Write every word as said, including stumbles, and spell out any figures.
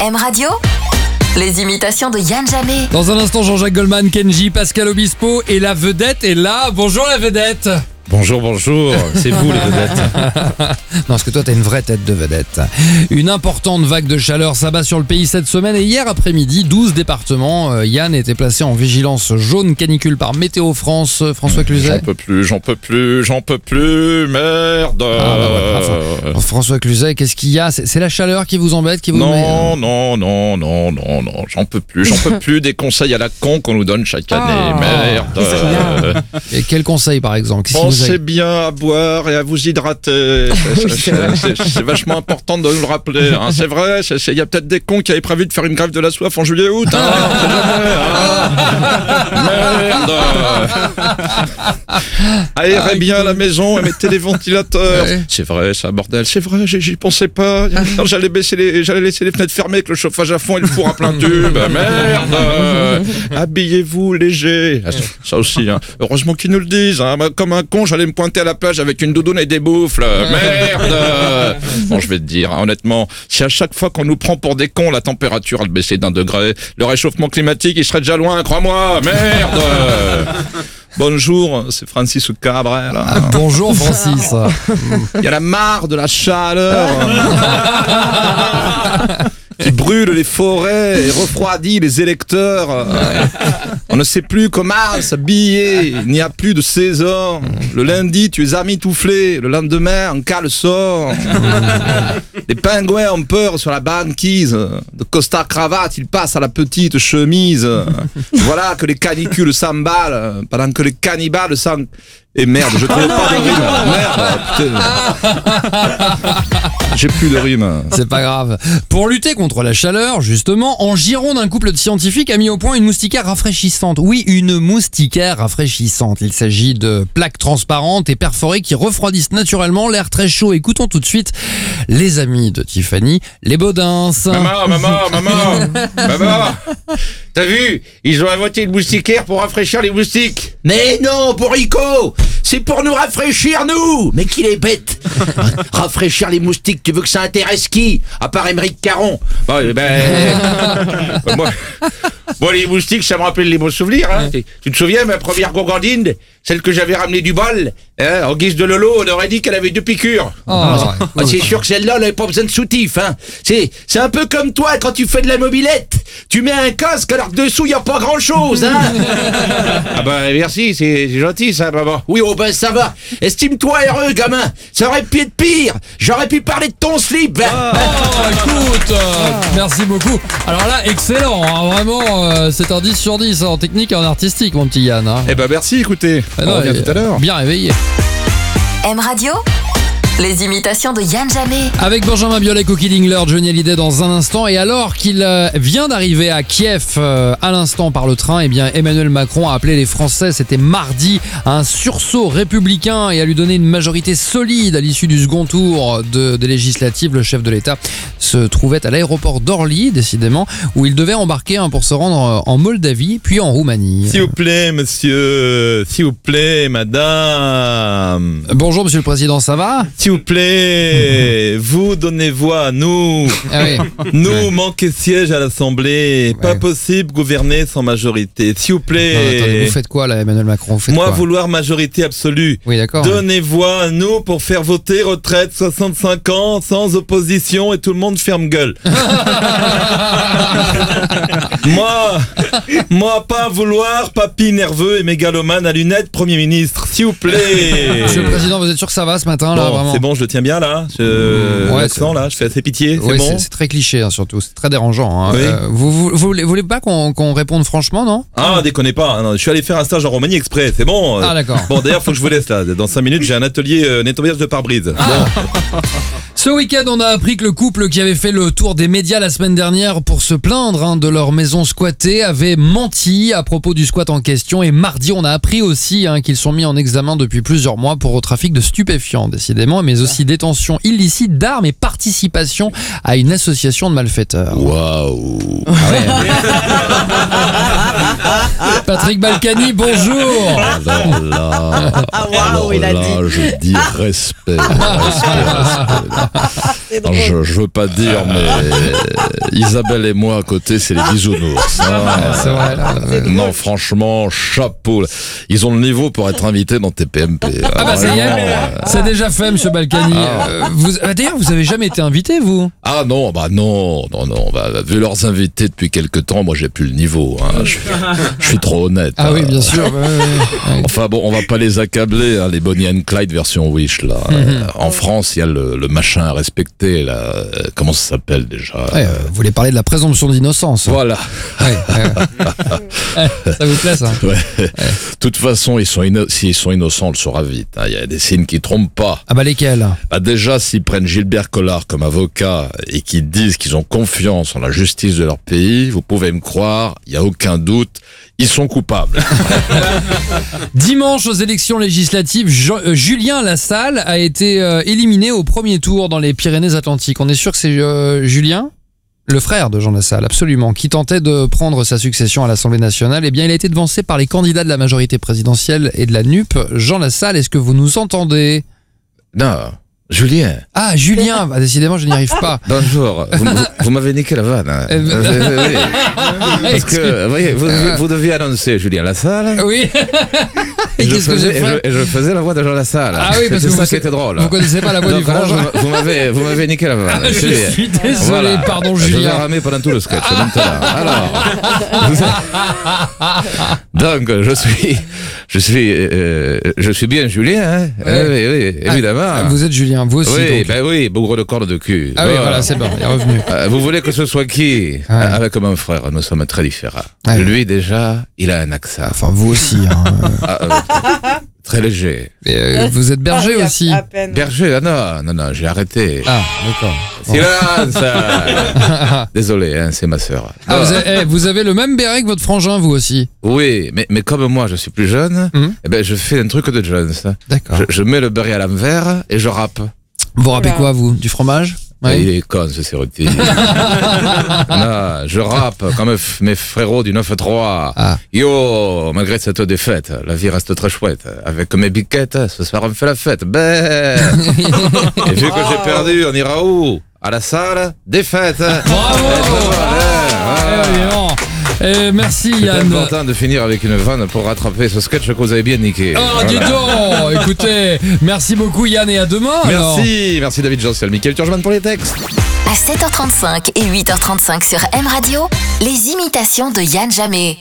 M Radio, les imitations de Yann Jamais. Dans un instant, Jean-Jacques Goldman, Kenji, Pascal Obispo et la vedette est là. Bonjour la vedette. Bonjour, bonjour, c'est vous les vedettes. Non, parce que toi t'as une vraie tête de vedette. Une importante vague de chaleur s'abat sur le pays cette semaine et hier après-midi, douze départements. Euh, Yann était placé en vigilance jaune canicule par Météo France. François Cluzet. J'en peux plus, j'en peux plus, j'en peux plus, merde. Ah, bah ouais, enfin, François Cluzet, qu'est-ce qu'il y a? c'est, c'est la chaleur qui vous embête, qui vous Non, met... non, non, non, non, non, j'en peux plus, j'en peux plus des conseils à la con qu'on nous donne chaque année, Ah, merde. Et quel conseil par exemple? Qu'est-ce qui vous a- Pensez bien à boire et à vous hydrater. C'est, c'est, c'est, c'est vachement important de nous le rappeler. Hein. C'est vrai, il y a peut-être des cons qui avaient prévu de faire une grève de la soif en juillet-août. Hein. Merde. Aérez bien la maison et mettez des ventilateurs. Ouais. C'est vrai, ça, bordel. C'est vrai, j'y, j'y pensais pas. Non, j'allais baisser les, j'allais laisser les fenêtres fermées avec le chauffage à fond et le four à plein tube. Merde. Habillez-vous léger. Ça aussi, hein. Heureusement qu'ils nous le disent. Hein. Comme un con, j'allais me pointer à la plage avec une doudoune et des bouffles. Merde. Bon, je vais te dire, hein, honnêtement, si à chaque fois qu'on nous prend pour des cons, la température elle baissait d'un degré, le réchauffement climatique, il serait déjà loin, crois-moi. Merde. Bonjour, c'est Francis Cabrel. Ah, bonjour Francis. Il y a la marre de la chaleur qui brûle les forêts et refroidit les électeurs. On ne sait plus comment s'habiller, il n'y a plus de saison. Le lundi, tu es amitouflé, le lendemain, un cas le sort. Les pingouins ont peur sur la banquise. De costard cravate, ils passent à la petite chemise. Voilà que les canicules s'emballent, pendant que les cannibales s'en... Et merde, je trouve pas de rime. Merde, putain. J'ai plus de rime. C'est pas grave. Pour lutter contre la chaleur, justement, en Gironde, un couple de scientifiques a mis au point une moustiquaire rafraîchissante. Oui, une moustiquaire rafraîchissante. Il s'agit de plaques transparentes et perforées qui refroidissent naturellement l'air très chaud. Écoutons tout de suite les amis de Tiffany, les Baudins. Maman, maman, maman, maman. T'as vu? Ils ont inventé une moustiquaire pour rafraîchir les moustiques. Mais non, Bourrico, c'est pour nous rafraîchir, nous. Mais qu'il est bête. Rafraîchir les moustiques, tu veux que ça intéresse qui? À part Émeric Caron. Bon, eh ben... moi... Bon, les moustiques, ça me rappelle les bons souvenirs. Hein. Tu te souviens, ma première gourgandine, celle que j'avais ramenée du bol, hein, en guise de lolo, on aurait dit qu'elle avait deux piqûres. Oh. Ah, c'est sûr que celle-là, elle n'avait pas besoin de soutif. Hein. C'est, c'est un peu comme toi quand tu fais de la mobilette. Tu mets un casque alors que dessous, il n'y a pas grand-chose. Hein. Ah ben, merci, c'est, c'est gentil, ça, maman. Oui, oh ben ça va. Estime-toi heureux, gamin. Ça aurait pu être pire. J'aurais pu parler de ton slip. Hein. Oh, écoute, euh, merci beaucoup. Alors là, excellent, hein, vraiment, euh, c'est un dix sur dix hein, en technique et en artistique, mon petit Yann. Hein. Eh ben, merci, écoutez. Ah non, On revient et- tout à l'heure. Bien réveillé. M Radio, les imitations de Yann Jamais. Avec Benjamin Biolay, Cookie Dingler, Johnny Hallyday dans un instant. Et alors qu'il euh, vient d'arriver à Kiev euh, à l'instant par le train, eh bien Emmanuel Macron a appelé les Français, c'était mardi, à un sursaut républicain et à lui donner une majorité solide à l'issue du second tour de, des législatives. Le chef de l'État se trouvait à l'aéroport d'Orly, décidément, où il devait embarquer hein, pour se rendre en Moldavie, puis en Roumanie. S'il vous plaît, monsieur. S'il vous plaît, madame. Bonjour Monsieur le Président, ça va? S'il vous plaît, vous donnez voix à nous. Ah oui. Nous, Ouais. manquez siège à l'Assemblée. Pas Ouais. possible gouverner sans majorité. S'il vous Non, attendez, plaît. vous faites quoi là, Emmanuel Macron? Vous faites Moi, quoi? vouloir majorité absolue. Oui, d'accord. Donnez voix à nous pour faire voter retraite soixante-cinq ans sans opposition et tout le monde ferme gueule. moi, moi, pas vouloir papy nerveux et mégalomane à lunettes Premier ministre. S'il vous plaît. Monsieur le Président, vous êtes sûr que ça va ce matin là, Bon, vraiment? c'est bon, je le tiens bien là. Je... Ouais, L'accent là, je fais assez pitié. C'est Ouais, bon. c'est, c'est très cliché hein, surtout, c'est très dérangeant. Hein. Oui. Euh, vous, vous, vous, voulez, vous voulez pas qu'on, qu'on réponde franchement, non? Ah, déconnez pas. Non, je suis allé faire un stage en Roumanie exprès. C'est bon. Ah, d'accord. Bon, d'ailleurs, faut que je vous laisse là. Dans cinq minutes, j'ai un atelier euh, nettoyage de pare-brise. Bon. Ce week-end, on a appris que le couple qui avait fait le tour des médias la semaine dernière pour se plaindre hein, de leur maison squattée avait menti à propos du squat en question. Et mardi, on a appris aussi hein, qu'ils sont mis en examen depuis plusieurs mois pour trafic de stupéfiants, décidément, mais aussi détention illicite d'armes et participation à une association de malfaiteurs. Waouh. Ah ouais. Patrick Balkany, bonjour. Alors là, Ah, waouh, alors il a là, dit. je dis respect, respect, respect. C'est Non, drôle. je, je veux pas dire, mais Isabelle et moi à côté, c'est les bisounours. Ah, C'est vrai, là. non, franchement, chapeau. là. Ils ont le niveau pour être invités dans T P M P. Ah bah ça y est, Vraiment, euh, c'est déjà fait, Monsieur Balkany. Ah. Euh, vous- ah, D'ailleurs, vous avez jamais été invité, vous? Ah non, bah non, non, non. Bah, vu leurs invités depuis quelques temps, moi j'ai plus le niveau. Hein. Je, suis, je suis trop honnête. Ah hein. oui, bien sûr. ouais, ouais, ouais. Enfin bon, on va pas les accabler, hein, les Bonnie and Clyde version Wish là. Euh, en France, il y a le, le machin à respecter là. Euh, Comment ça s'appelle déjà Ouais, euh, vous voulez parler de la présomption d'innocence. Voilà. Ouais, ouais. Ça vous plaît, ça? Ouais. De toute façon, ils sont inno- s'ils sont innocents, on le saura vite. hein. Il y a des signes qui trompent pas. Ah bah lesquels? Bah déjà, s'ils prennent Gilbert Collard comme avocat et qu'ils disent qu'ils ont confiance en la justice de leur pays, vous pouvez me croire, il y a aucun doute, ils sont coupables. Dimanche, aux élections législatives, Jean- euh, Julien Lassalle a été euh, éliminé au premier tour dans les Pyrénées-Atlantiques. On est sûr que c'est euh, Julien, le frère de Jean Lassalle, absolument, qui tentait de prendre sa succession à l'Assemblée nationale. Eh bien, il a été devancé par les candidats de la majorité présidentielle et de la N U P. Jean Lassalle, est-ce que vous nous entendez? Non, Julien. Ah, Julien, bah, décidément, je n'y arrive pas. Bonjour. Vous, vous- vous m'avez niqué la vanne. hein. Euh, Euh, oui, oui. Parce que, vous voyez, vous, vous- vous deviez annoncer Julien Lassalle. Oui. Et Et je, qu'est-ce que faisais, j'ai et, fait? je, et je faisais la voix de Jean Lassalle. Ah oui, parce c'est que ça vous- qui était drôle. Vous connaissez pas la voix Donc, du grand alors, Jean? vous, vous m'avez, vous m'avez niqué la vanne. Je Julien. suis désolé, Voilà. pardon, Je vous ai Julien. ramé pendant tout le sketch. c'est maintenant. Alors, vous- donc je suis, je suis, euh, je suis bien Julien. Hein Ouais. oui, oui, évidemment. Ah, vous êtes Julien, vous aussi. oui, donc. ben oui, bougre de corne de cul. Ah oui, Voilà. voilà, c'est bon, il est revenu. Euh, vous voulez que ce soit qui euh, Avec mon frère, nous sommes très différents. Ouais. Lui déjà, il a un accent Enfin, vous aussi. Hein. Ah, euh, très léger. Et, euh, vous êtes berger Ah oui, à- aussi. à peine. Berger, ah non, non, non, j'ai arrêté. Ah, d'accord. Silence euh. Désolé, hein, c'est ma sœur. Ah, vous avez, eh, vous avez le même béret que votre frangin, vous aussi. Oui, mais, mais comme moi je suis plus jeune, Mhm. eh ben, je fais un truc de jeune. ça. D'accord. Je, je mets le béret à l'envers et je rappe. Vous rappelez Voilà. quoi, vous? Du fromage? Ah, Ouais. il est con ce Cerruti. Non, je rappe comme f- mes frérots du neuf trois. Ah. Yo, malgré cette défaite, la vie reste très chouette. Avec mes biquettes, ce soir on fait la fête. Ben Et vu que j'ai perdu, on ira où? À la salle des fêtes. Bravo. Et voilà, Eh, évidemment. Eh, merci C'est Yann. important de finir avec une vanne pour rattraper ce sketch que vous avez bien niqué. Oh, dis Voilà. donc. Écoutez, merci beaucoup Yann et à demain. alors. Merci, merci David Joncel, Mickaël Turgeman pour les textes. À sept heures trente-cinq et huit heures trente-cinq sur M Radio, les imitations de Yann Jamé.